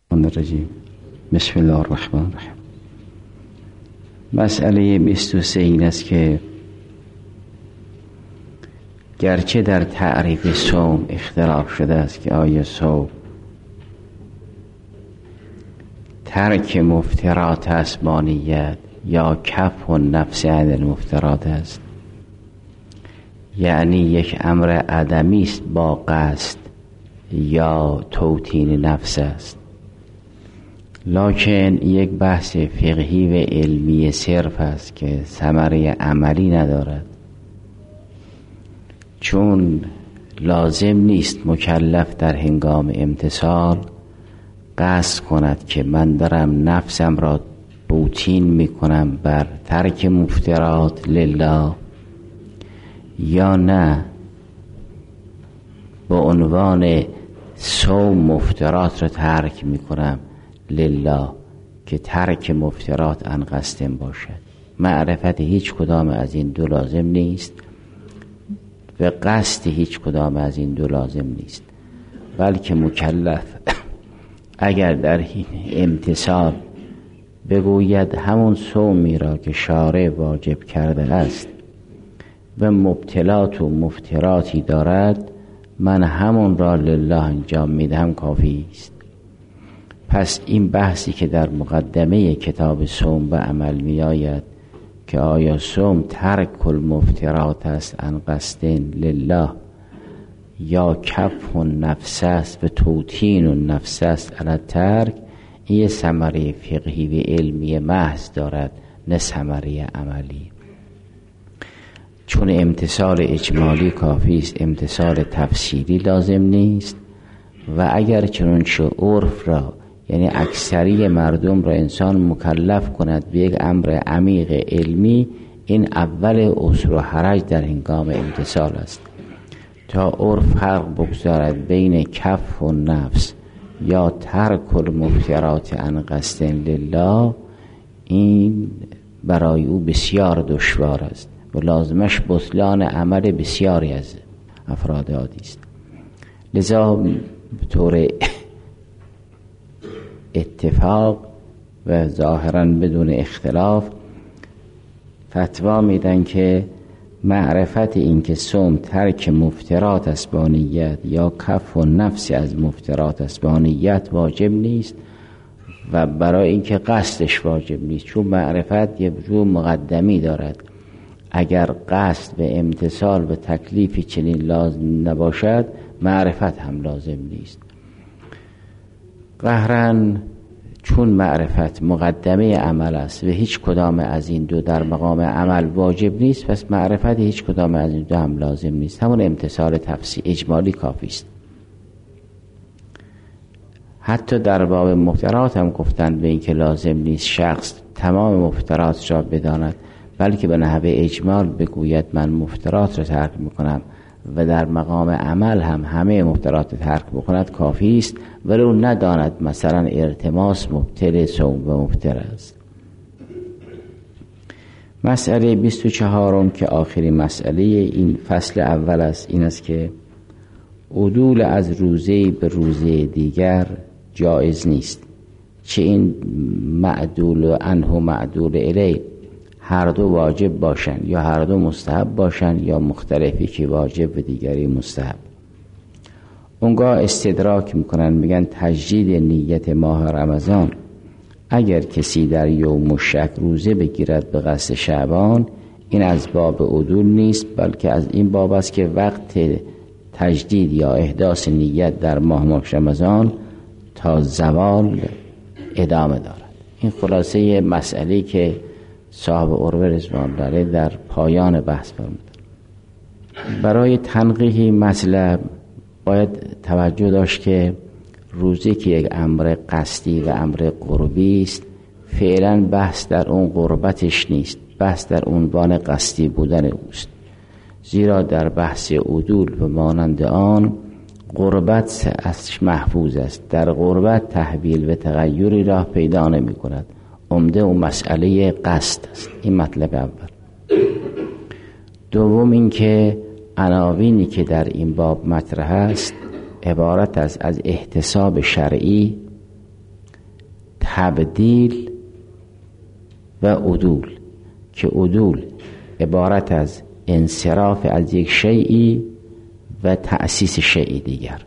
الرجیم. بسم الله الرحمن الرحیم. مسئله 23 این است که گرچه در تعریف صوم اختلاف شده است که آیا صوم ترک مفترات است با نیت یا کف النفس عن المفترات است، یعنی یک امر عدمی است با قصد یا توطین نفس است. لکن یک بحث فقهی و علمی صرف است که ثمره عملی ندارد، چون لازم نیست مکلف در هنگام امتثال قصد کند که من دارم نفسم را توطین میکنم بر ترک مفترات لله، یا نه با عنوان صوم مفترات را ترک میکنم لله که ترک مفترات عن قصد باشد. معرفت هیچ کدام از این دو لازم نیست و قصد هیچ کدام از این دو لازم نیست، بلکه مکلف اگر در امتثال بگوید همون صومی را که شارع واجب کرده است و مبتلات و مفتراتی دارد، من همون را لله انجام میدهم کافی است. پس این بحثی که در مقدمه کتاب صوم به عمل می آید که آیا صوم ترک المفترات است عن قصد لله یا کف النفس است و توطین النفس است علی الترک، این ثمره فقهی و علمی محض دارد نه ثمره عملی. چون امتثال اجمالی کافی است، امتثال تفصیلی لازم نیست. و اگر چنانچه عرف را یعنی اکثری مردم را انسان مکلف کند به یک امر عمیق علمی، این اول عسر و حرج در هنگام امتثال است. تا عرف فرق بگذارد بین کف و نفس یا ترک المفترات عن قصد لله، این برای او بسیار دشوار است و لازمش بطلان عمل بسیاری از افراد عادی است. لذا به طور اتفاق و ظاهرا بدون اختلاف فتوا میدن که معرفت این که صوم ترک مفترات است با نیت یا کف و نفس از مفترات است با نیت واجب نیست و برای اینکه قصدش واجب نیست، چون معرفت یه وجوه مقدمی دارد. اگر قصد به امتثال به تکلیفی چنین لازم نباشد، معرفت هم لازم نیست. قهرن چون معرفت مقدمه عمل است و هیچ کدام از این دو در مقام عمل واجب نیست، پس معرفت هیچ کدام از این دو هم لازم نیست. همون امتثال تفصیلی اجمالی کافی است. حتی در باب مفترات هم گفتند به این که لازم نیست شخص تمام مفترات را بداند، بلکه به نحوه اجمال بگوید من مفترات را ترک میکنم و در مقام عمل هم همه مفترات ترک بکند کافی است، ولو نداند مثلا التماس مبتل صوم و مفتر است. مسئله 24 که آخرین مسئله این فصل اول است، این است که عدول از روزه به روزه دیگر جایز نیست، چه این معدول عنه و معدول الیه هر دو واجب باشند یا هر دو مستحب باشند یا مختلفی که واجب و دیگری مستحب. اونگاه استدراک میکنن، میگن تجدید نیت ماه رمضان اگر کسی در یوم شک روزه بگیرد به قصد شعبان، این از باب عدول نیست، بلکه از این باب است که وقت تجدید یا احداث نیت در ماه رمضان تا زوال ادامه دارد. این خلاصه مسئله که صاحب عروه رضوان الله علیه در پایان بحث فرمودند. برای تنقیح مطلب باید توجه داشت که روزه که یک امر قصدی و امر قربی است، فعلا بحث در اون قربتش نیست، بحث در عنوان قصدی بودن اوست. زیرا در بحث عدول و مانند آن قربت اصلش محفوظ است، در قربت تحویل و تغییری راه پیدا نمی کند. عمده و مسئله قصد است. این مطلب اول. دوم این که عناوینی که در این باب مطرح است عبارت از احتساب شرعی تبدیل و عدول، که عدول عبارت از انصراف از یک شیئی و تأسیس شیئی دیگر.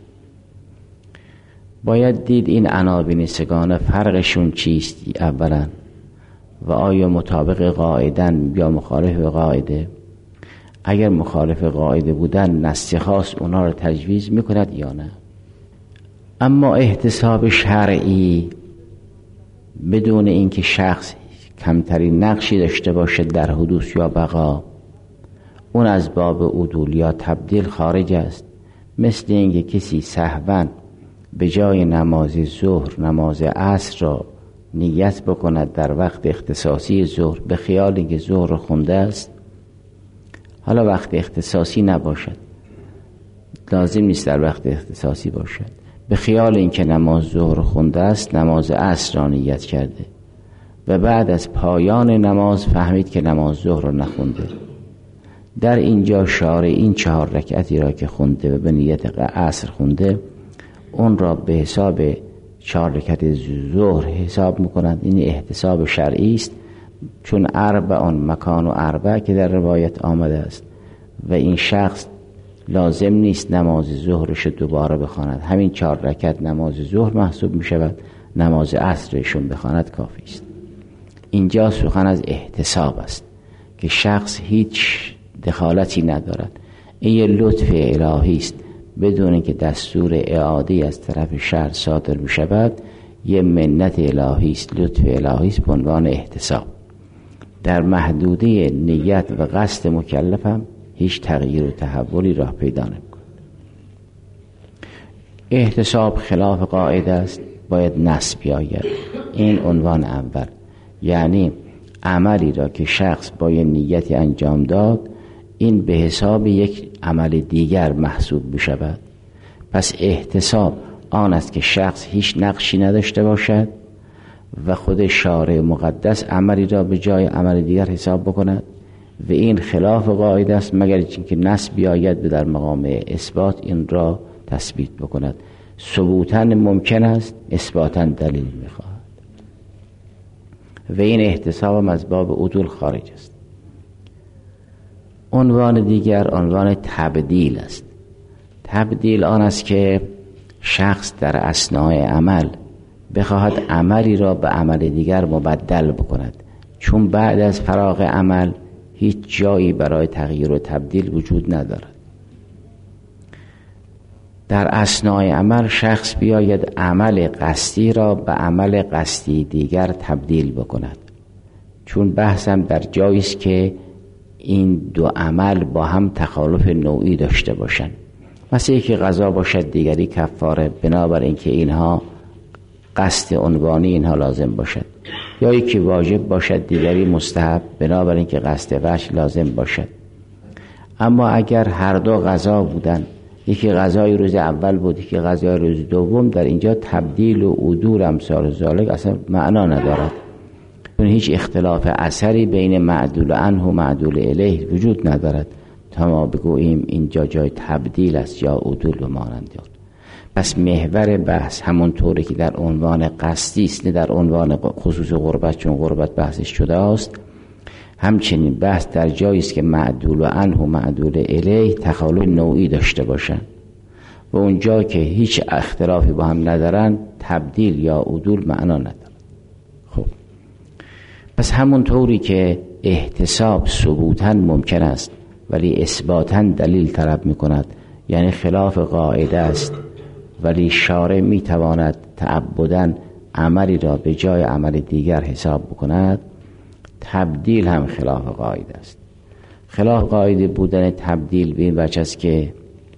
باید دید این عناوین سگانه فرقشون چیست اولا، و آیا مطابق قاعدن یا مخالف قاعده؟ اگر مخالف قاعده بودن نص خاص اونا رو تجویز میکند یا نه؟ اما احتساب شرعی بدون اینکه شخص کمترین نقشی داشته باشد در حدوث یا بقا، اون از باب عدول یا تبدیل خارج است. مثل اینکه کسی سهواً به جای نماز ظهر نماز عصر را نیت بکند در وقت اختصاصی ظهر، به خیال اینکه ظهر را خونده است، حالا وقت اختصاصی نباشد، لازم نیست در وقت اختصاصی باشد، به خیال اینکه نماز ظهر خونده است نماز عصر را نیت کرده و بعد از پایان نماز فهمید که نماز ظهر را نخونده. در اینجا شارع این 4 رکعتی را که خونده و به نیت عصر خونده، اون را به حساب 4 رکعت ظهر حساب میکنند. این احتساب شرعی است، چون اربعون مکان و اربع که در روایت آمده است و این شخص لازم نیست نماز ظهرش دوباره بخواند، همین 4 رکعت نماز ظهر محسوب می شود، نماز عصرشون بخواند کافی است. اینجا سخن از احتساب است که شخص هیچ دخالتی ندارد، این یه لطف الهی است، بدون که دستور اعادی از طرف شرع صادر می شود، یه منت الهی است، لطف الهی است به عنوان احتساب. در محدوده نیت و قصد مکلف هم هیچ تغییر و تحولی راه پیدا نمی‌کند. احتساب خلاف قاعده است، باید نص بیاید. این عنوان اول، یعنی عملی را که شخص با یه نیتی انجام داد، این به حساب یک عمل دیگر محسوب بشود. پس احتساب آن است که شخص هیچ نقشی نداشته باشد و خود شارع مقدس عملی را به جای عمل دیگر حساب بکند و این خلاف قاعده است، مگر اینکه نص بیاید و در مقام اثبات این را تثبیت بکند. ثبوتاً ممکن است، اثباتاً دلیل میخواهد و این احتساب هم از باب عدول خارج است. عنوان دیگر عنوان تبدیل است. تبدیل آن است که شخص در اثناء عمل بخواهد عملی را به عمل دیگر مبدل بکند، چون بعد از فراغ عمل هیچ جایی برای تغییر و تبدیل وجود ندارد. در اثناء عمل شخص بیاید عمل قصدی را به عمل قصدی دیگر تبدیل بکند، چون بحثم در جایی است که این دو عمل با هم تخالف نوعی داشته باشند. مثل یکی قضا باشد دیگری کفاره، بنابر اینکه اینها قصد عنوانی اینها لازم باشد، یا یکی واجب باشد دیگری مستحب، بنابر اینکه قصد وجه لازم باشد. اما اگر هر دو قضا بودن، یکی قضای روز اول بود یکی قضای روز دوم، در اینجا تبدیل و عدول امثال ذالک اصلا معنا ندارد، چون هیچ اختلاف اثری بین معدول عنه و معدول الیه وجود ندارد تا ما بگوییم اینجا جای تبدیل است یا عدول و مانند آن. پس محور بحث همون طوری که در عنوان قصدی است، نه در عنوان خصوص غربت، چون غربت بحثش شده است، همچنین بحث در جایی است که معدول عنه و معدول الیه تخالف نوعی داشته باشند و اونجا که هیچ اختلافی با هم ندارن تبدیل یا عدول معنا ندارد. خب پس همون طوری که احتساب ثبوتاً ممکن است ولی اثباتاً دلیل طلب می کند، یعنی خلاف قاعده است، ولی شارع می تواند تعبداً عملی را به جای عمل دیگر حساب بکند، تبدیل هم خلاف قاعده است. خلاف قاعده بودن تبدیل به این وجه است که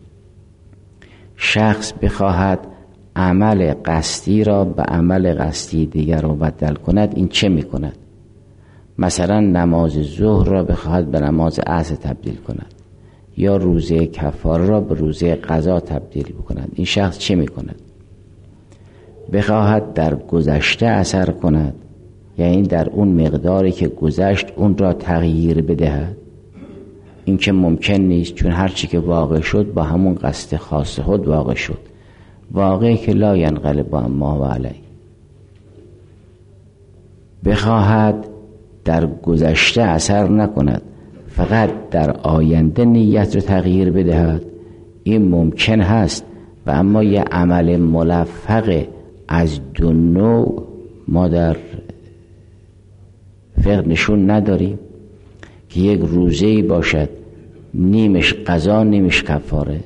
شخص بخواهد عمل قصدی را به عمل قصدی دیگر مبدل کند. این چه می کند؟ مثلا نماز ظهر را بخواهد به نماز عصر تبدیل کند، یا روزه کفاره را به روزه قضا تبدیل بکند. این شخص چه می کند؟ بخواهد در گذشته اثر کند، یعنی در اون مقداری که گذشت اون را تغییر بدهد. این که ممکن نیست، چون هرچی که واقع شد با همون قصد خاص خود واقع شد، واقعی که لا ینقلب ما و علیه. بخواهد در گذشته اثر نکند، فقط در آینده نیت رو تغییر بدهد، این ممکن هست. و اما یه عمل ملفق از دو نوع ما در فقه نشون نداریم که یک روزه‌ای باشد نیمش قضا نیمش کفاره.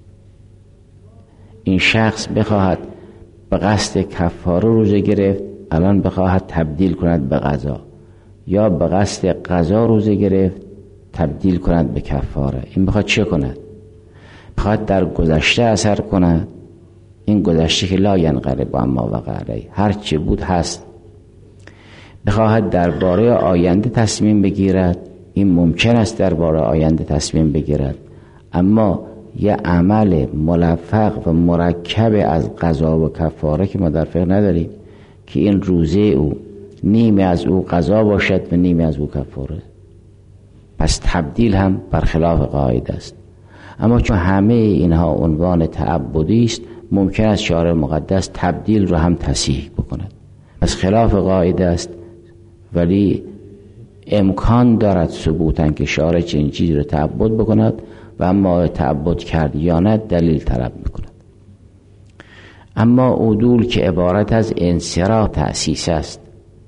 این شخص بخواهد به قصد کفاره روزه گرفت، الان بخواهد تبدیل کند به قضا، یا به قصد قضا روزه گرفت تبدیل کند به کفاره. این بخواد چه کند؟ بخواد در گذشته اثر کند، این گذشته که لا ینقلب اما وقع علیه، هر چی بود هست. بخواهد درباره آینده تصمیم بگیرد، این ممکن است درباره آینده تصمیم بگیرد، اما یه عمل ملفق و مرکب از قضا و کفاره که ما در فقه نداریم که این روزه او نیمه از او قضا باشد و نیمه از او کفاره. پس تبدیل هم برخلاف قاعده است. اما چون همه اینها عنوان تعبدی است، ممکن است شارع مقدس تبدیل رو هم تصحیح بکند. پس خلاف قاعده است، ولی امکان دارد ثبوتاً که شارع چنین چیزی رو تعبد بکند و اما تعبد کرد یا نه دلیل طلب میکند. اما عدول که عبارت از انصراف تأسیس است،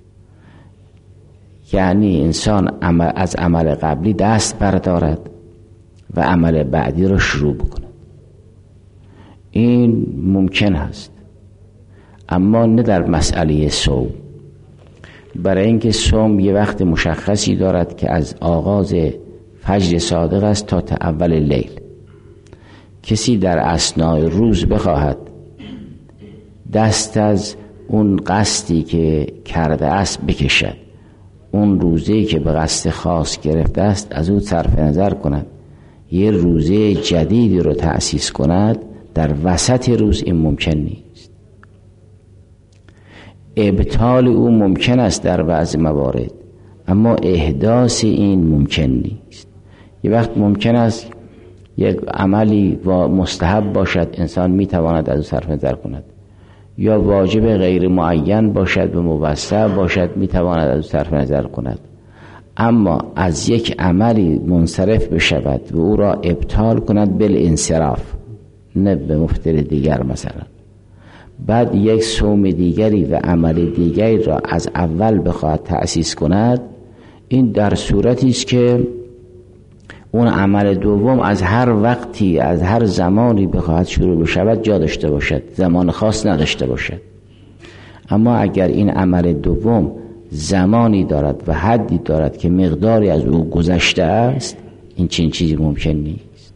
یعنی انسان از عمل قبلی دست بردارد و عمل بعدی رو شروع بکند، این ممکن هست، اما نه در مسئله صوم. برای اینکه صوم یه وقت مشخصی دارد که از آغاز فجر صادق است تا اول لیل. کسی در اثناء روز بخواهد دست از اون قصدی که کرده است بکشد، اون روزه‌ای که به قصد خاص گرفته است از اون صرف نظر کند، یه روزه جدیدی رو تأسیس کند در وسط روز، این ممکن نیست. ابطال او ممکن است در بعض موارد، اما احداث این ممکن نیست. یه وقت ممکن است یک عملی و مستحب باشد، انسان میتواند از او صرف نظر کند، یا واجب غیر معین باشد و موسع باشد، میتواند از او صرف نظر کند، اما از یک عملی منصرف بشود و او را ابطال کند بالانصراف، نه به مفتر دیگر مثلا، بعد یک صوم دیگری و عمل دیگری را از اول بخواهد تأسیس کند، این در صورتی است که اون عمل دوم از هر وقتی از هر زمانی بخواهد شروع بشود جا داشته باشد، زمان خاص نداشته باشد. اما اگر این عمل دوم زمانی دارد و حدی دارد که مقداری از او گذشته است، این چنین چیزی ممکن نیست.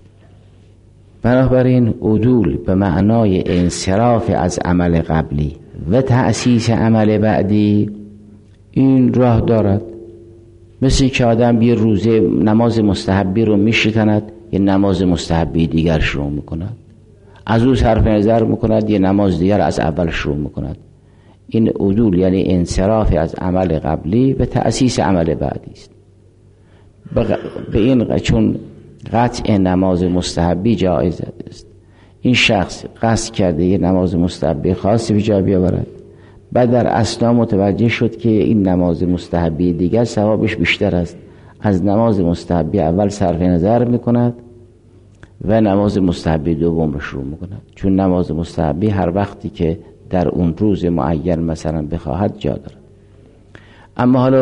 بنابراین عدول به معنای انصراف از عمل قبلی و تأسیس عمل بعدی این راه دارد. مثل که آدم یه روزه نماز مستحبی رو میشکند، یه نماز مستحبی دیگر شروع میکند، از او صرف نظر میکند، یه نماز دیگر از اول شروع میکند. این عدول یعنی انصراف از عمل قبلی و تأسیس عمل بعدی است. به این چون قطع نماز مستحبی جایز است، این شخص قصد کرده یه نماز مستحبی خاصی به جا بیاورد، بعد در اثنا متوجه شد که این نماز مستحبی دیگر ثوابش بیشتر است، از نماز مستحبی اول صرف نظر میکند و نماز مستحبی دوم رو شروع میکند، چون نماز مستحبی هر وقتی که در اون روز معین مثلا بخواهد جا دارد. اما حالا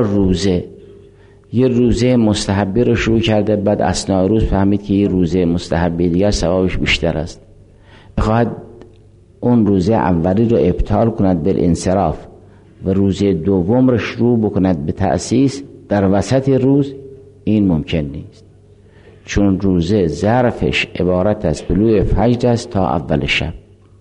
یه روزه مستحبی رو شروع کرده، بعد اثناء روز فهمید که یه روزه مستحبی دیگر ثوابش بیشتر است، بخواهد اون روزه اولی رو ابطال کند بالانصراف و روزه دوم رو شروع بکند به تأسیس در وسط روز، این ممکن نیست، چون روزه ظرفش عبارت از طلوع فجر است تا اول شب.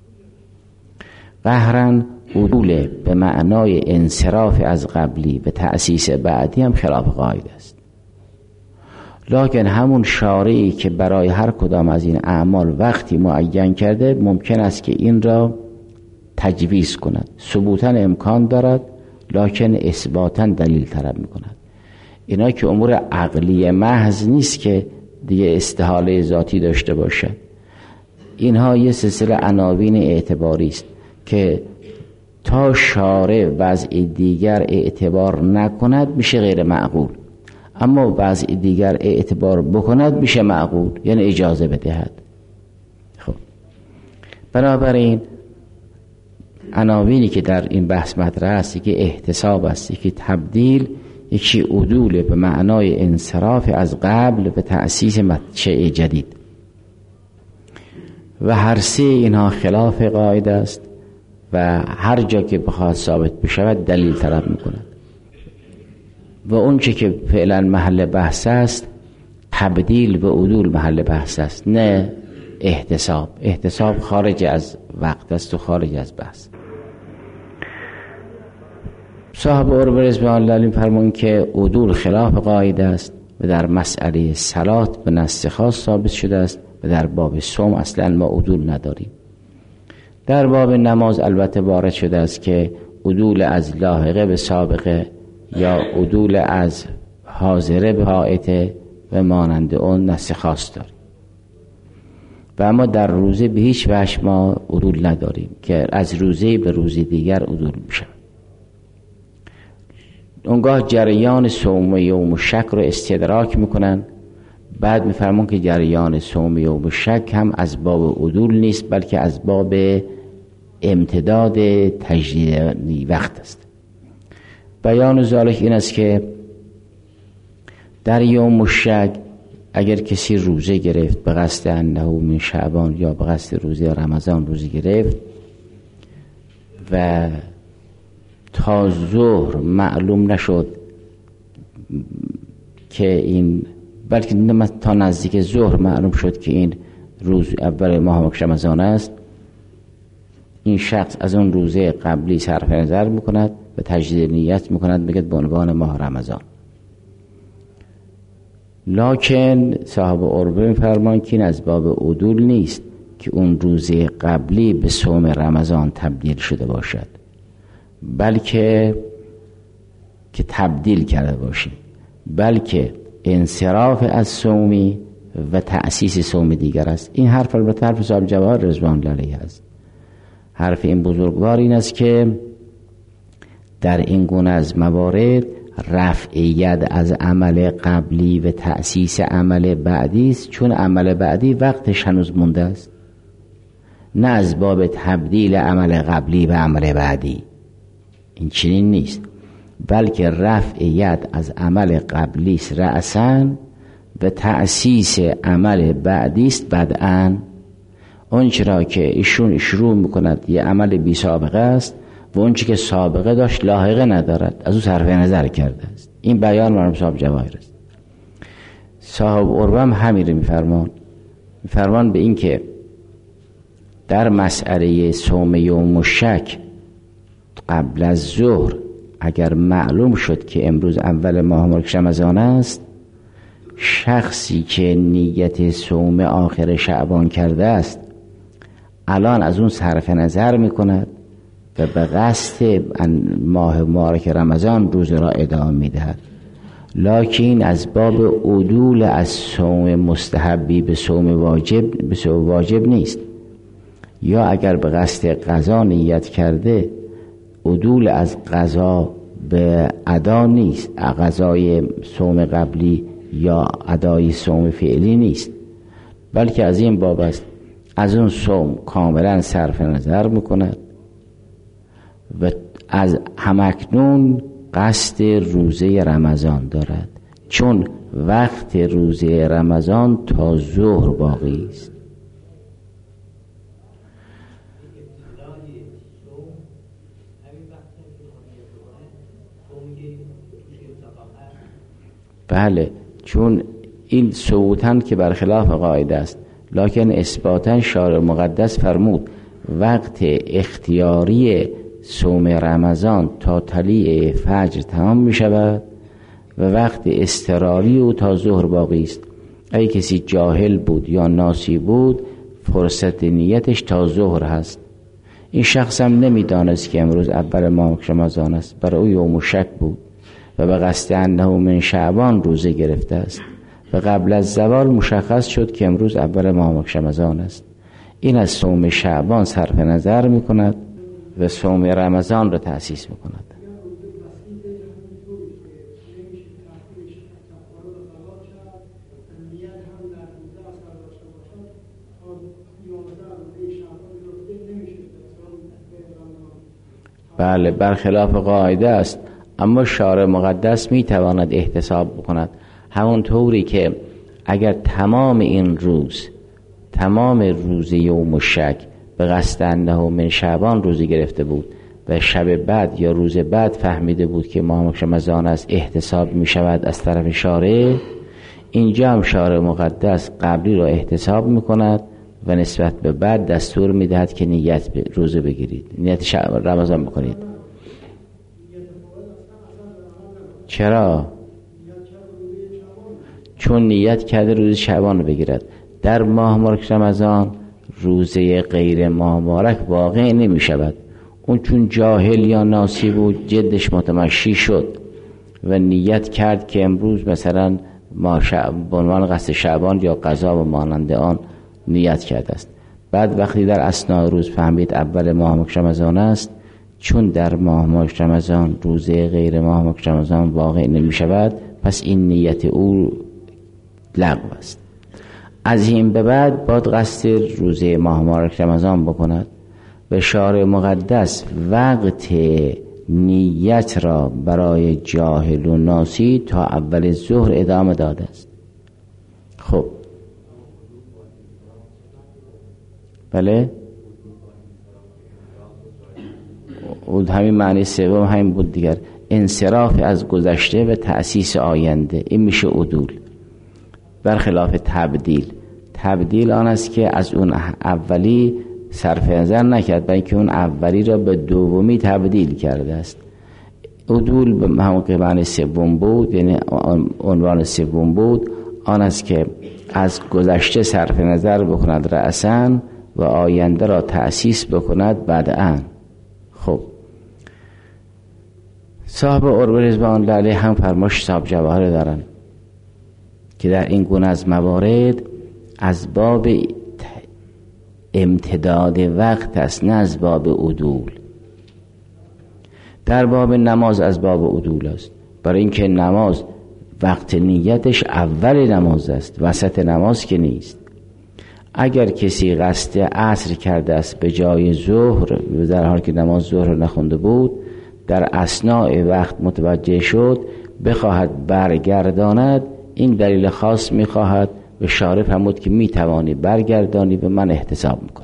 قهرن عدول به معنای انصراف از قبلی و تأسیس بعدی هم خلاف قاعده است. لکن همون شارعی که برای هر کدام از این اعمال وقتی معین کرده، ممکن است که این را تجویز کند. ثبوتاً امکان دارد، لکن اثباتاً دلیل طلب می کند. اینا که امور عقلی محض نیست که دیگه استحاله ذاتی داشته باشد. اینها یه سلسله عناوین اعتباری است که تا شارع وضع دیگر اعتبار نکند میشه غیر معقول، اما وضع دیگر اعتبار بکند میشه معقول، یعنی اجازه بدهد. خب بنابراین عناوینی که در این بحث مطرح است، یکی احتساب است، یکی تبدیل، یکی عدول به معنای انصراف از قبل به تأسیس مشروع جدید، و هر سه اینها خلاف قاعده است و هر جا که بخواد ثابت بشود دلیل طلب میکند. و اون چه که فعلا محل بحث است تبدیل به عدول محل بحث است، نه احتساب. احتساب خارج از وقت است و خارج از بحث. صاحب عروه رضوان الله علیه فرمون که عدول خلاف قاعده است و در مسئله صلات به نص خاص ثابت شده است و در باب صوم اصلا ما عدول نداریم. در باب نماز البته وارد شده است که عدول از لاحقه به سابقه یا عدول از حاضره به حائطه و مانند اون نص خاص داریم، و اما در روزه به هیچ وجه ما عدول نداریم که از روزه به روزه دیگر عدول میشه. اونگاه جریان صوم یوم شک رو استدراک میکنن، بعد میفرمون که جریان صوم یوم شک هم از باب عدول نیست بلکه از باب امتداد تجدید وقت است. بیان ذالک این است که در یوم شک اگر کسی روزه گرفت به قصد انه من شعبان یا به قصد روزه رمضان روزه گرفت و تا ظهر معلوم نشد که این، بلکه تا نزدیک ظهر معلوم شد که این روز اول ماه رمضان است، این شخص از اون روزه قبلی صرف نظر میکند و تجدید نیت میکند بگید به عنوان ماه رمضان. لکن صاحب عروه میفرمان که این از باب عدول نیست که اون روزه قبلی به صوم رمضان تبدیل شده باشد، بلکه که تبدیل کرده باشید، بلکه انصراف از صومی و تأسیس صوم دیگر است. این حرف البته حرف صاحب جواهر رضوان الله علیه است. حرف این بزرگوار این است که در این گونه از موارد رفع ید از عمل قبلی و تأسیس عمل بعدی است، چون عمل بعدی وقتش هنوز مونده است، نه از باب تبدیل عمل قبلی به عمل بعدی. این چنین نیست، بلکه رفع ید از عمل قبلی است رأساً و تأسیس عمل بعدی است بدءاً. اون چرا که ایشون شروع میکند یه عمل بی سابقه است و اون چی که سابقه داشت لاحقه ندارد از او صرف نظر کرده است. این بیان مرحوم صاحب جواهر است. صاحب عروه هم همین رو میفرمان به این که در مسئله صوم یوم شک قبل از ظهر اگر معلوم شد که امروز اول ماه رمضان است، شخصی که نیت صوم آخر شعبان کرده است الان از اون صرف نظر میکند و به قصد ماه مبارک رمضان روز را ادامه میدهد، لکن از باب عدول از صوم مستحبی به صوم واجب نیست. یا اگر به قصد قضا نیت کرده عدول از قضا به ادا نیست، قضای صوم قبلی یا ادای صوم فعلی نیست، بلکه از این باب است از اون صوم کاملا صرف نظر میکند و از همکنون قصد روزه رمضان دارد، چون وقت روزه رمضان تا ظهر باقی است. بله، چون این ثبوتاً که برخلاف قاعده است، لکن اثباتاً شارع مقدس فرمود وقت اختیاری صوم رمضان تا طلیع فجر تمام می شود و وقت اضطراری او تا ظهر باقی است. اگه کسی جاهل بود یا ناسی بود فرصت نیتش تا ظهر هست. این شخص هم نمی دانست که امروز اول ماه رمضان است، برای او یوم شک بود و به قصد انه من شعبان روزه گرفته است و قبل از زوال مشخص شد که امروز اول ماه رمضان است. این از صوم شعبان صرف نظر می کند و صوم رمضان را تأسیس میکند. بله، برخلاف قاعده است، اما شارع مقدس میتواند احتساب بکند، همون طوری که اگر تمام روز یوم الشک به قصد انه من شعبان روزی گرفته بود و شب بعد یا روز بعد فهمیده بود که ماه رمضان است، احتساب می شود از طرف شارع. اینجا هم شارع مقدس قبلی را احتساب می کند و نسبت به بعد دستور می دهد که نیت روزه بگیرید، نیت رمضان بکنید. چرا؟ چون نیت کرده روز شعبان رو بگیرد. در ماه مبارک رمضان روزه غیر ماه مبارک واقع نمی شود. اون چون جاهل یا ناسی بود، جدش متمشی شد و نیت کرد که امروز مثلا به عنوان قصد شعبان یا قضا و مانند آن نیت کرده است. بعد وقتی در اثناء روز فهمید اول ماه مبارک رمضان است، چون در ماه مبارک رمضان روزه غیر ماه مبارک رمضان واقع نمی شود، پس این نیت او لغو است. از این به بعد باید قصد روزه ماه مبارک رمضان بکند. به شارع مقدس وقت نیت را برای جاهل و ناسی تا اول ظهر ادامه داده است. خب بله، و همین معنی سوم همین بود دیگر، انصراف از گذشته و تأسیس آینده، این میشه عدول. برخلاف تبدیل آن است که از اون اولی صرف نظر نکرد، بلکه اون اولی را به دومی تبدیل کرده است. عدول به همون که معنی سوم بود، یعنی عنوان سوم بود، آن است که از گذشته صرف نظر بکند رأساً و آینده را تأسیس بکند بعداً. خب صاحب عروه رضوان الله علیه هم فرمایش صاحب جواهر دارن که در این گونه از موارد از باب امتداد وقت است، نه از باب عدول. در باب نماز از باب عدول است، برای اینکه نماز وقت نیتش اول نماز است، وسط نماز که نیست. اگر کسی قصد عصر کرده است به جای ظهر، در حالی که نماز ظهر نخونده بود، در اثناء وقت متوجه شد بخواهد برگرداند، این دلیل خاص میخواهد به شارع فرمود که میتوانی برگردانی، به من احتساب میکنه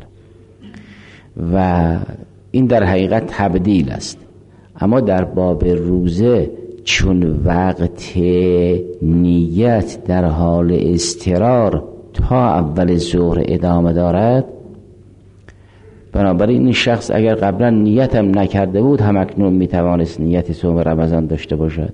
و این در حقیقت تبدیل است. اما در باب روزه چون وقت نیت در حال اضطرار تا اول ظهر ادامه دارد، بنابراین این شخص اگر قبلا نیت هم نکرده بود، هم اکنون میتوانست نیت صوم رمضان داشته باشد.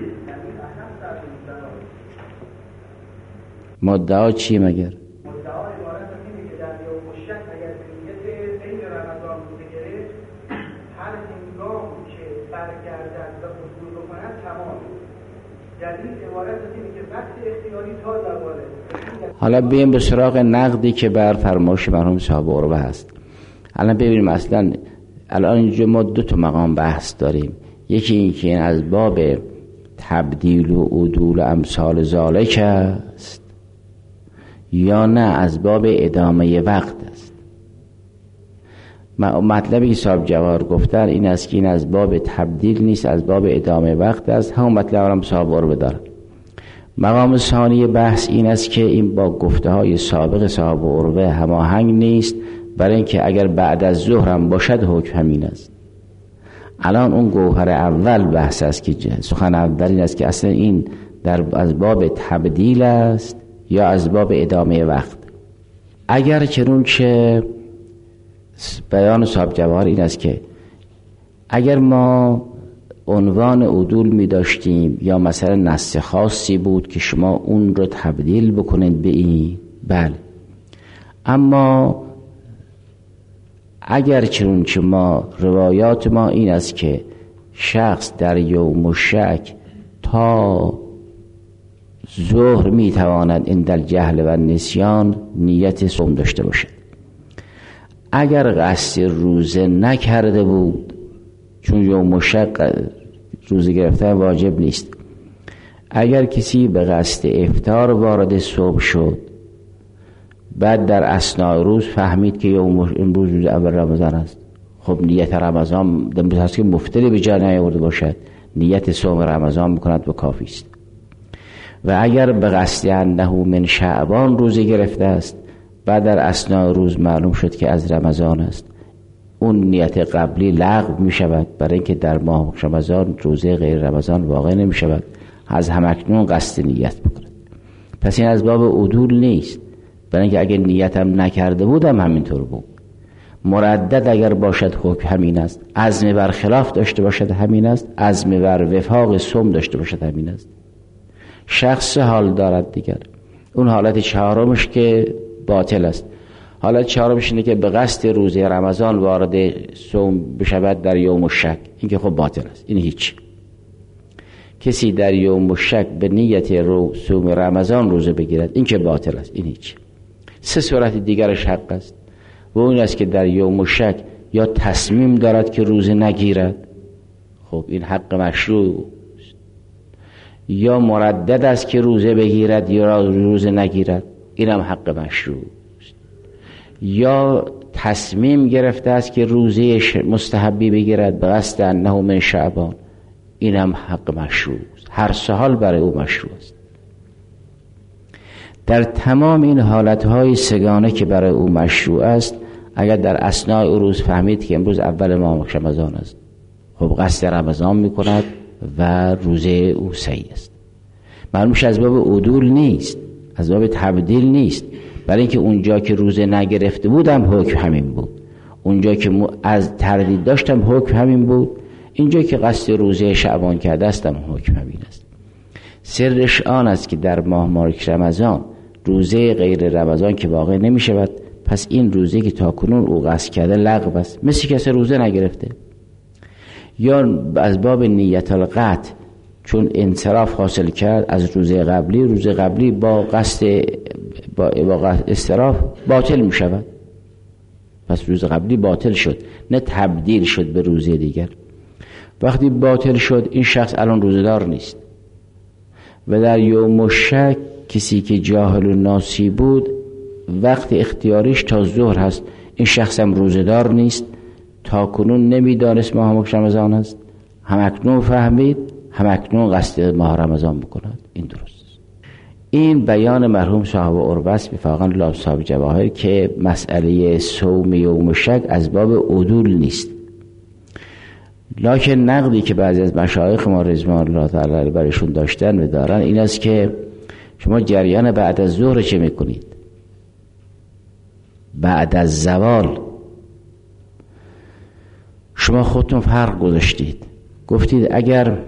مدعا چیه مگر؟ مدعا عبارت از اینه که در یوم الشک اگر نیت غیر رمضان روزه گرفت، هر هنگام که برگردد و عدول بکند تمام. دلیل عبارت از اینه که وقت اختیاری تا زواله. حالا بیایم به سراغ نقدی که بر فرمایش مرحوم صاحب عروه هست. الان ببینیم اصلا الان اینجا ما دو تا مقام بحث داریم. یکی این که این از باب تبدیل و عدول و امثال ذالک است یا نه از باب ادامه وقت است. مطلبی که صاحب جواهر گفتن این است که این از باب تبدیل نیست، از باب ادامه وقت است. همون مطلب هم صاحب عروه دارن. مقام ثانی بحث این است که این با گفته های سابق صاحب عروه هماهنگ نیست، برای اینکه اگر بعد از ظهر هم باشد حکم همین است. الان اون گوهر اول بحث است که سخن اول این است که اصلا این از باب تبدیل است یا از باب ادامه وقت. اگر چنانچه بیان صاحب جواهر این است که اگر ما عنوان عدول می داشتیم یا مثلا نص خاصی بود که شما اون رو تبدیل بکنید به این، بله. اما اگر چنانچه روایات ما این است که شخص در یوم الشک تا ظهر میتواند عند الجهل و نسیان نیت صوم داشته باشد. اگر قصد روزه نکرده بود، چون یوم الشک روزه گرفتن واجب نیست، اگر کسی به قصد افطار وارد صبح شد، بعد در اثناء روز فهمید که امروز روز اول رمضان است، خب نیت رمضان امروز هست که مفطری به جا نیاورده باشد، نیت صوم رمضان میکند و کافی است. و اگر به قصد انه من شعبان روزه گرفته است، بعد در اثناء روز معلوم شد که از رمضان است، اون نیت قبلی لغو می شود، برای اینکه در ماه رمضان روزه غیر رمضان واقع نمی شود، از همکنون قصد نیت بکند. پس این از باب عدول نیست، برای اینکه اگر نیتم نکرده بودم همینطور بود. مردد اگر باشد حکم همین است، عزم بر خلاف داشته باشد همین است، عزم بر وفاق صوم داشته باشد همین است. شخص حال دارد دیگر، اون حالت چهارمش که باطل است. حالت چهارمش اینه که به قصد روزه رمضان وارد صوم بشود در یوم الشک، این که خب باطل است، این هیچ. کسی در یوم الشک به نیت صوم رمضان روزه بگیرد، این که باطل است، این هیچ. سه صورت دیگرش حق است، و اون است که در یوم الشک یا تصمیم دارد که روزه نگیرد، خب این حق مشروع، یا مردد است که روزه بگیرد یا روزه نگیرد، این هم حق مشروع، یا تصمیم گرفته است که روزه مستحبی بگیرد به قصد انه من شعبان، این هم حق مشروع است. هر سه حال برای او مشروع است. در تمام این حالتهای سگانه که برای او مشروع است، اگر در اثناء روز فهمید که امروز اول ماه رمضان است، خب قصد رمضان میکند و روزه او صحیح است. معلومش از باب عدول نیست، از باب تبدیل نیست، برای اینکه اونجا که روزه نگرفته بودم حکم همین بود، اونجا که از تردید داشتم حکم همین بود، اینجا که قصد روزه شعبان کرده استم حکم همین است. سرش آن است که در ماه مبارک رمضان روزه غیر رمضان که واقع نمی شود، پس این روزه که تاکنون او قصد کرده لغو است، مثل کسی روزه نگرفته. یا از باب نیت القطع، چون انصراف حاصل کرد از روزه قبلی با قصد استراف باطل می شود، پس روز قبلی باطل شد، نه تبدیل شد به روزه دیگر. وقتی باطل شد این شخص الان روزدار نیست. و در یوم الشک کسی که جاهل و ناسی بود، وقت اختیاریش تا ظهر هست، این شخص هم روزدار نیست، تا کنون نمیدانست ماه رمضان است، همکنون فهمید، همکنون قصد ماه رمضان بکند، این درست. این بیان مرحوم صاحب اوربس بفاقاً الله صاحب جواهر که مسئله صوم یوم الشک از باب عدول نیست. لکن نقدی که بعضی از مشایخ ما رضوان الله تعالی برایشون داشتن و دارن این است که شما جریان بعد از ظهر چه میکنید؟ بعد از زوال شما خودتون فرق گذاشتید، گفتید اگر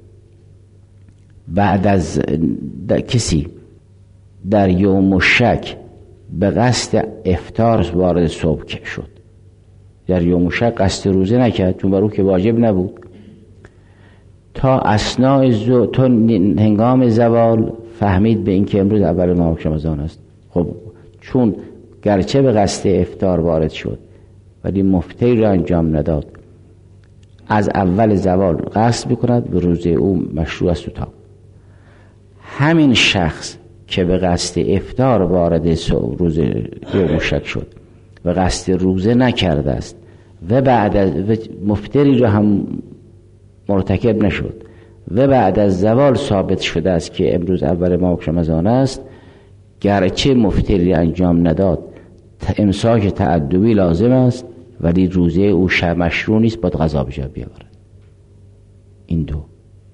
بعد از کسی در یوم الشک به قصد افطار وارد صبح شد، در یوم الشک قصد روزه نکرد چون برو که واجب نبود، تا اثناء تا هنگام زوال فهمید به این که امروز اول ماه رمضان است، خب چون گرچه به قصد افطار وارد شد ولی مفطری را انجام نداد، از اول زوال قصد بکند به روزه او مشروع است. تا همین شخص که به قصد افطار وارد روز یوم الشک شد و قصد روزه نکرده است و بعد از مفطری را هم مرتکب نشد و بعد از زوال ثابت شده است که امروز اول ماه رمضان است، گرچه مفطری انجام نداد امساک تعدوی لازم است، ولی روزه او مشروع نیست، باید قضا به جا بیاورد. این دو.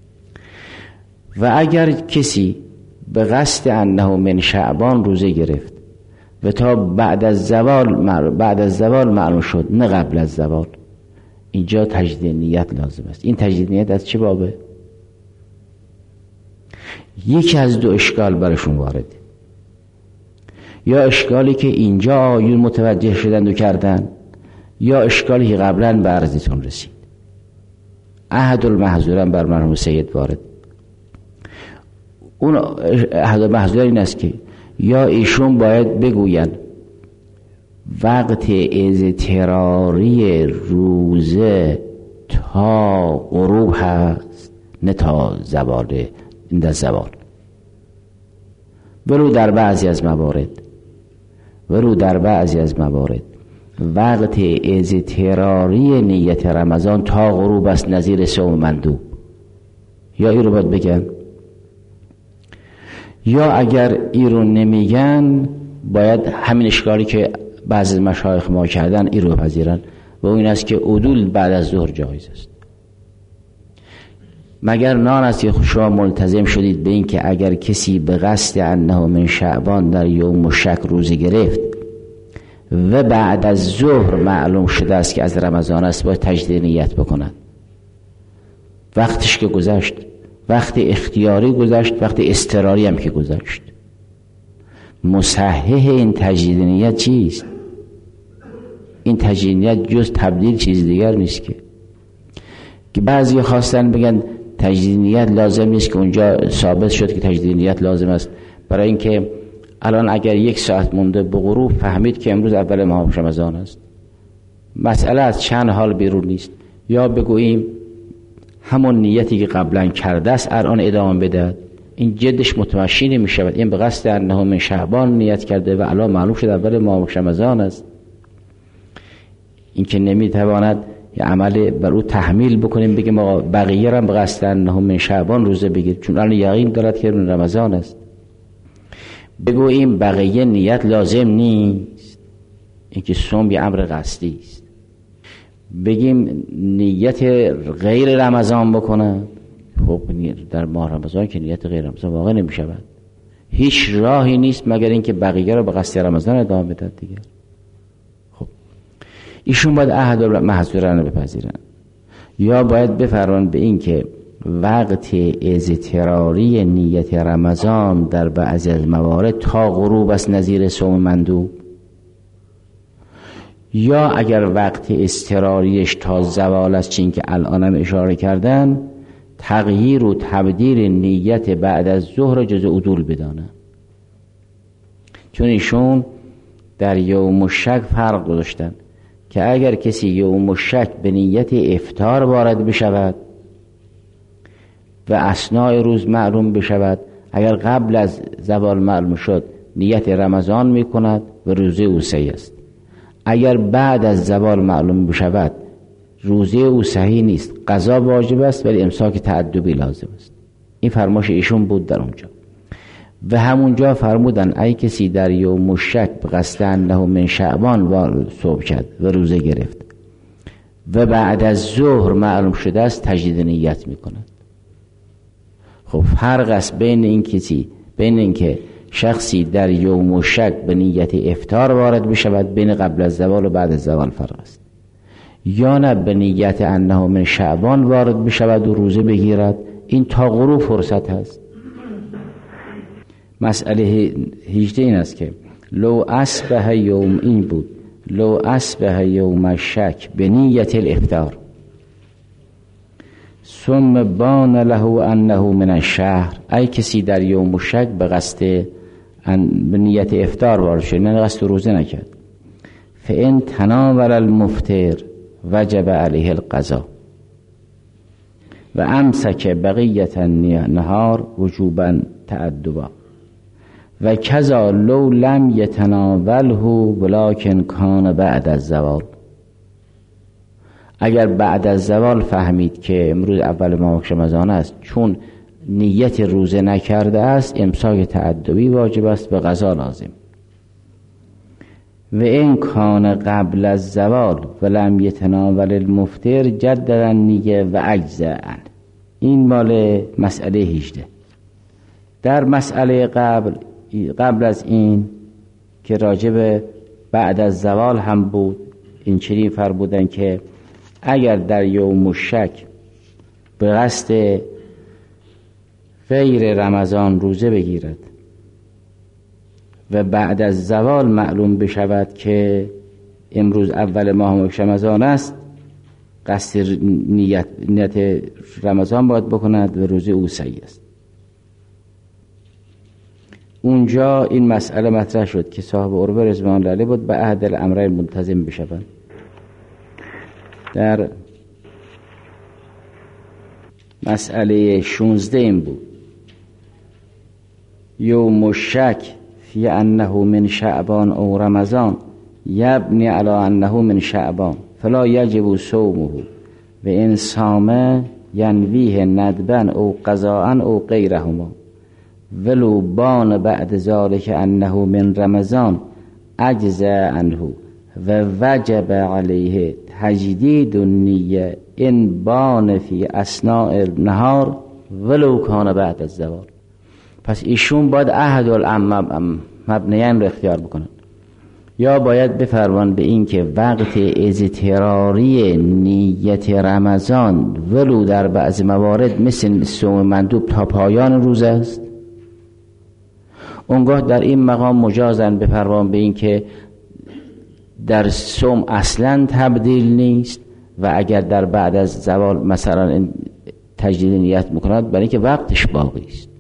و اگر کسی به قصد انه من شعبان روزه گرفت و تا بعد از زوال معلوم شد نه قبل از زوال، اینجا تجدید نیت لازم است. این تجدید نیت از چه بابه؟ یکی از دو اشکال برشون وارد، یا اشکالی که اینجا آیون متوجه شدند و کردن، یا اشکالی که قبلا به عرضتون رسید. احد المحظوران بر مرحوم سید وارد. اون احد المحظوران این است که یا ایشون باید بگوین وقت اضطراری روزه تا غروب هست، نه تا زوال. این در زوال ولو در بعضی از موارد وقت اضطراری نیت رمضان تا غروب است، نظیر صوم مندوب. یا این رو باید بگن، یا اگر این رو نمیگن باید همین اشکالی که بعضی مشایخ ما کردن این رو بپذیرن و این است که عدول بعد از ظهر جایز است. مگر نان است که شما ملتزم شدید به این که اگر کسی به قصد انه من شعبان در یوم شک روزه گرفت و بعد از ظهر معلوم شده است که از رمضان است، باید تجدید نیت بکنند. وقتش که گذشت، وقت اختیاری گذشت، وقت اضطراری هم که گذشت. مصحح این تجدید نیت چیست؟ این تجدید نیت جز تبدیل چیز دیگر نیست که بعضی خواستن بگن تجدید نیت لازم نیست، که اونجا ثابت شد که تجدید نیت لازم است. برای اینکه الان اگر 1 ساعت مونده به غروب فهمید که امروز اول ماه رمضان است، مسئله از چند حال بیرون نیست. یا بگوییم همون نیتی که قبلا کرده است الان ادامه بده، این جدش متمشی نمی شود. این به قصد انه من شعبان نیت کرده و الان معلوم شد اول ماه رمضان است. این که نمی تواند یه عمل بر او تحمیل بکنیم بگیم ما بقیه را به قصد انه من شعبان روزه بگیر، چون الان یقین دارد که رمضان است. بگوییم بقیه نیت لازم نیست، این که صوم یه امر قصدی است. بگیم نیت غیر رمضان بکنن، خب در ماه رمضان که نیت غیر رمضان واقع نمی شود. هیچ راهی نیست مگر اینکه بقیه را به قصد رمضان ادامه بدن دیگر. خب ایشون باید عهد محظورانه بپذیرن، یا باید بفرمان به این که وقت اضطراری نیت رمضان در بعضی از موارد تا غروب است، نظیر صوم مندوب. یا اگر وقت اضطراریش تا زوال است، چین که الانم اشاره کردن، تغییر و تبدیل نیت بعد از ظهر جز عدول بدانه. چون ایشون در یوم شک فرق گذاشتن که اگر کسی یوم شک به نیت افطار وارد بشود و اثناء روز معلوم بشود، اگر قبل از زوال معلوم شد نیت رمضان می کند و روزه او صحیح است. اگر بعد از زوال معلوم بشود روزه او صحیح نیست، قضا واجب است ولی امساک تعدبی لازم است. این فرمایش ایشون بود در اونجا. و همونجا فرمودن ای کسی در یوم شک به قصد انه من شعبان صوم کرد و روزه گرفت و بعد از ظهر معلوم شده است، تجدید نیت می کند. خب فرق است بین این که شخصی در یوم شک به نیت افطار وارد بشود، بین قبل از زوال و بعد از زوال فرق است. یا نه به نیت انه من شعبان وارد بشود و روزه بگیرد، این تا غروب فرصت هست. مسئله 18 این است که لو اصبح یوم، این بود لو اصبح یوم شک به نیت الافطار ثم بان له انه من الشهر، ای کسی در یوم شک به قصد به نیت افطار وارد شد، نه قصد روزه نکرد، فان تناول المفطر وجب علیه القضاء و امسک بقیت النهار وجوبا تأدبا و کذا لو لم یتناوله ولکن کان بعد از زوال. اگر بعد از زوال فهمید که امروز اول ماه رمضان است، چون نیت روزه نکرده است، امساک تأدبی واجب است و قضا لازم. و این کان قبل از زوال ولم یتناول المفطر جدد النیه و اجزاء. این مال مسئله 18. در مسئله قبل از این که راجب بعد از زوال هم بود، این چنین فرمودن که اگر در یوم شک به قصد غیر رمضان روزه بگیرد و بعد از زوال معلوم بشود که امروز اول ماه رمضان است، قصد نیت رمضان باید بکند و روزه او صحیح است. اونجا این مسئله مطرح شد که صاحب عروه رضوان الله علیه بود به عهد الامرین ملتزم بشوند. در مسئله 16 این بود یوم الشک فی انه من شعبان او رمضان یبنی علی انه من شعبان فلا یجب صومه و ان صام ینویه ندبا او قضاء او غیرهما ولو بان بعد ذلك انه من رمضان اجزا عنه و وجب علیه تجدید النیه ان بان فی اثناء النهار ولو کان بعد الزوال. پس ایشون باید عهد المبنیین رو اختیار بکنن، یا باید بفرمان به این که وقت اضطراری نیت رمضان ولو در بعض موارد مثل صوم مندوب تا پایان روز است، اونگاه در این مقام مجازن بفرمان به این که در صوم اصلا تبدیل نیست و اگر در بعد از زوال مثلا تجدید نیت میکند برای اینکه وقتش باقی است،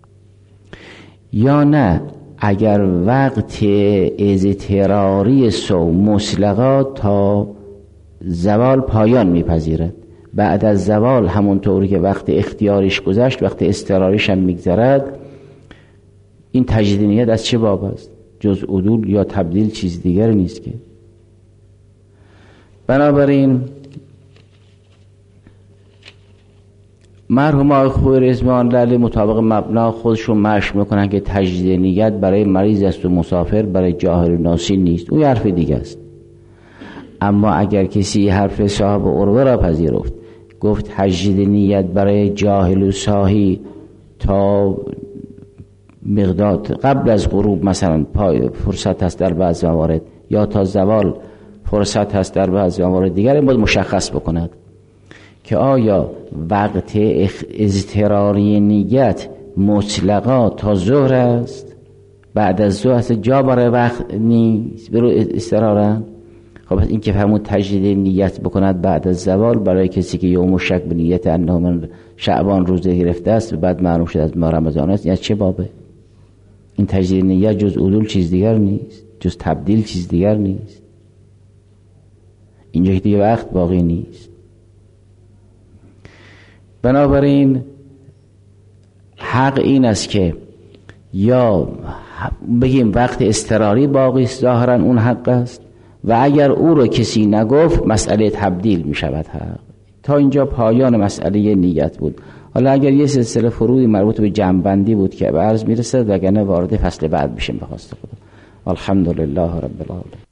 یا نه اگر وقت اضطراری صوم مطلقا تا زوال پایان میپذیرد، بعد از زوال همونطوری که وقت اختیاریش گذشت وقت اضطراریش هم میگذرد، این تجدید نیت از چه باب است؟ جز عدول یا تبدیل چیز دیگر نیست که. بنابراین مرحوم آقای خویی رضوان الله علیه مطابق مبنا خودشون مشق میکنن که تجدید نیت برای مریض است و مسافر، برای جاهل و ناسی نیست. اون حرف دیگه است. اما اگر کسی حرف صاحب عروه را پذیرفت، گفت تجدید نیت برای جاهل و ساهی تا مقدار قبل از غروب مثلا فرصت هست در بعض موارد، یا تا زوال فرصت هست در بعض موارد دیگر، باید مشخص بکند که آیا وقت اضطراری نیت مطلقا تا ظهر است، بعد از ظهر است، جا برای وقت نیست برو استرارن. خب این که فرمود تجدید نیت بکند بعد از زوال برای کسی که یوم الشک به نیت انه من شعبان روزه گرفته است و بعد معلوم شد از ماه رمضان است، یعنی چه بابه؟ این تجدید نیت جز عدول چیز دیگر نیست، جز تبدیل چیز دیگر نیست. اینجا دیگه وقت باقی نیست. بنابراین حق این است که یا بگیم وقت اضطراری باقی است، ظاهرا اون حق است، و اگر او رو کسی نگفت مسئله تبدیل می شود حق. تا اینجا پایان مسئله نیت بود. حالا اگر یه سلسله فروعی مربوط به جمع‌بندی بود که به عرض می رسد، وگرنه وارد فصل بعد بشیم به خواست خدا. الحمدلله رب العالمین.